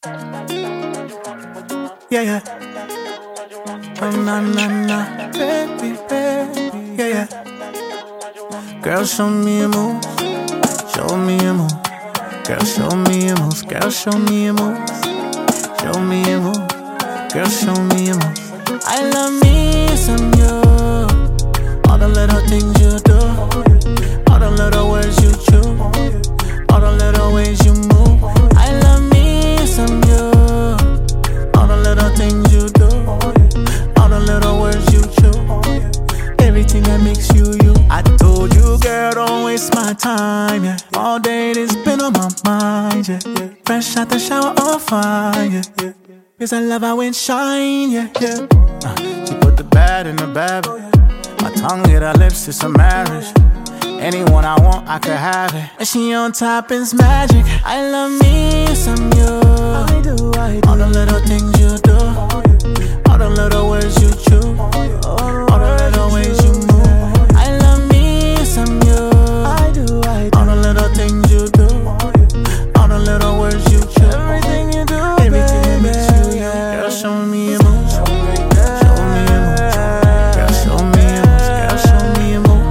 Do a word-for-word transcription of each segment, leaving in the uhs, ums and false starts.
Yeah, yeah. Oh, na, na, na. Baby, baby. Yeah, yeah. Girl, show me a move. Show me a move. Girl, show me a move. Girl, show me a move. Show me a move. Girl, show me a move. I love me some you. All the little things you do. All the little words you choose. All the little ways you move. I love me some you. All the little things you do. All the little words you choose. Everything that makes you you. I told you, girl, don't waste my time, yeah. All day it's been on my mind, yeah, yeah. Fresh out the shower on fire, yeah, yeah. Cause I love how it shine, yeah, yeah. Uh, she put the bad in the bad. My tongue hit her lips, it's a marriage. Anyone I want, I could have it. And she on top, it's magic. I love me some you. I do, I do. All the little things you do. All the little words you choose. All the little ways you move. I love me some you. I do, I do. All the little things you do. All the little words you choose. Everything you do, everything that makes you you. Girl, show me a move. Show me a move. Girl, show me a move. Girl, show me a move.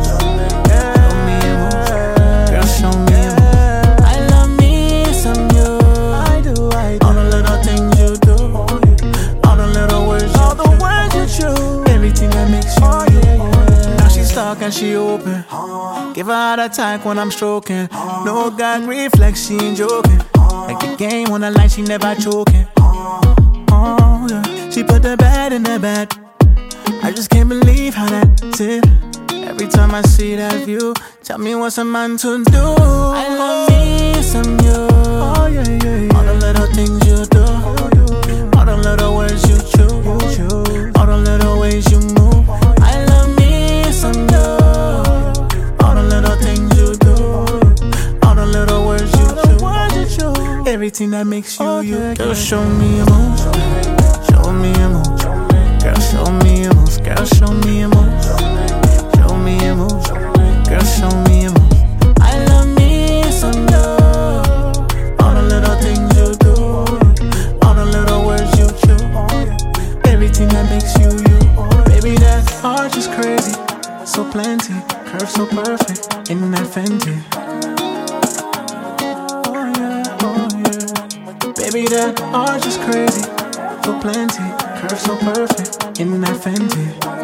And she open. Give her heart attack when I'm stroking. No gag reflex, she ain't joking. Like the game on the line, she never choking. Oh yeah, she put the bad in the bad. I just can't believe how that's it. Every time I see that view, tell me what's a man to do. I love me some you. Oh yeah, yeah, yeah. All the little things you do. All the little words you choose. All the little ways you move. I love me some you. All the little things you do. All the little words you choose. Everything that makes you you. Girl, show me a move. Show me a move. Girl, show me a move. Girl, show me a move. Show me a move. Girl, show me a move. I love me some you. All the little things you do. All the little words you choose. Everything that makes you you. Baby, that arch is crazy. So plenty. Curves so perfect. In that Fenty. Oh yeah, oh yeah. Baby, that arch is crazy. So plenty. Curves so perfect. In that Fenty.